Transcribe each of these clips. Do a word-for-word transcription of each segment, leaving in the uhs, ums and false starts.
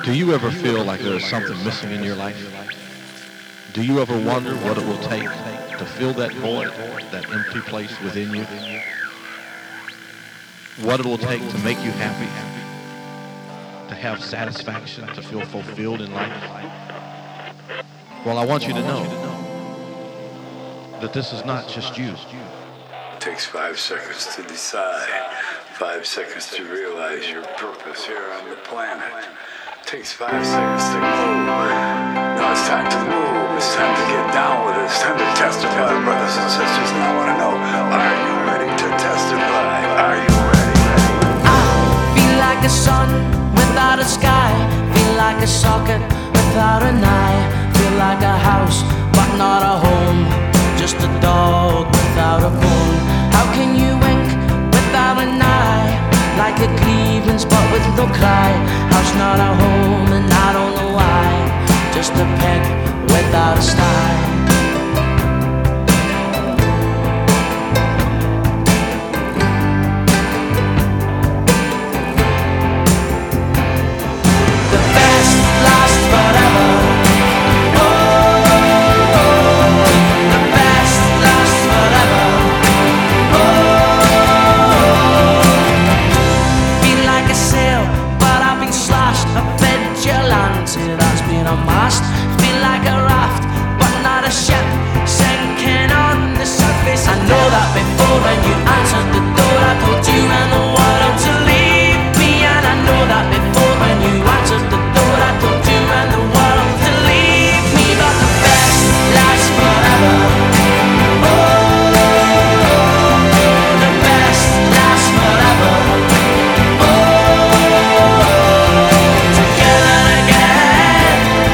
Do you ever feel like there's something missing in your life? Do you ever wonder what it will take to fill that void, that empty place within you? What it will take to make you happy, to have satisfaction, to feel fulfilled in life? Well, I want you to know that this is not just you. It takes five seconds to decide, five seconds to realize your purpose here on the planet. It takes five seconds to move. Now it's time to move. It's time to get down with it. It's time to testify, brothers and sisters. And I want to know, are you ready to testify? Are you ready? I feel like a sun without a sky. Feel like a socket without an eye. Feel like a house but not a home. Just a dog without a bone. How can you wink without an eye? Like a grievance but with no cry. House not a home and I don't know why. Just a peg without a style. The best lasts forever. A mast, feel like a raft, but not a ship sinking on the surface. I know that before when you answered the door, I told you and the world to leave me. And I know that before when you answered the door, I told you and the world to leave me. But the best lasts forever. Oh, the best lasts forever. Oh, together again.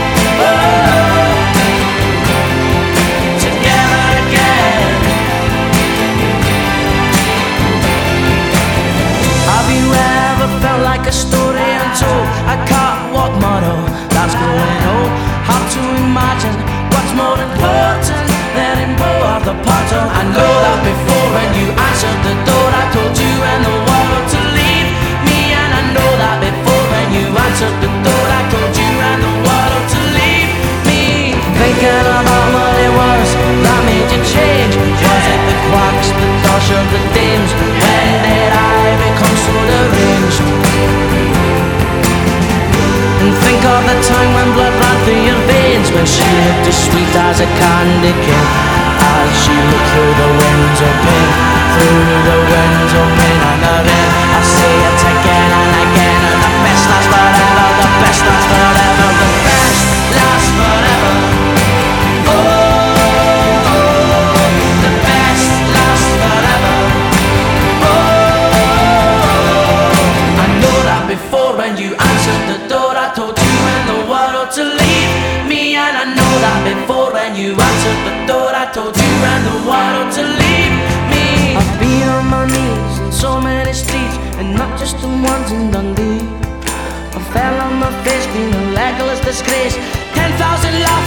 Like a story untold, a catwalk model that's growing old. Hard to imagine what's more important than in both the portal. I know that before when you answered the door, I told you and the world to leave me. And I know that before when you answered the door, I told you and the world to leave me. Thinking about what it was that made you change. Was it the quacks, the dosh of the dames? When did I become so deranged? And think of the time when blood ran through your veins, when she looked as sweet as a candy cane. As she looked through the winds of pain, through the winds of pain. And then I say it again and again. And the best lasts forever, the best lasts forever, the best lasts forever. Oh, the best lasts forever. Oh, I know that before when you answered the door, I told you and the world to leave me. And I know that before when you answered the door, I told you and the world to leave me. I've been on my knees in so many streets, and not just the ones in Dundee. I fell on my face, been a legless disgrace. Ten thousand laughs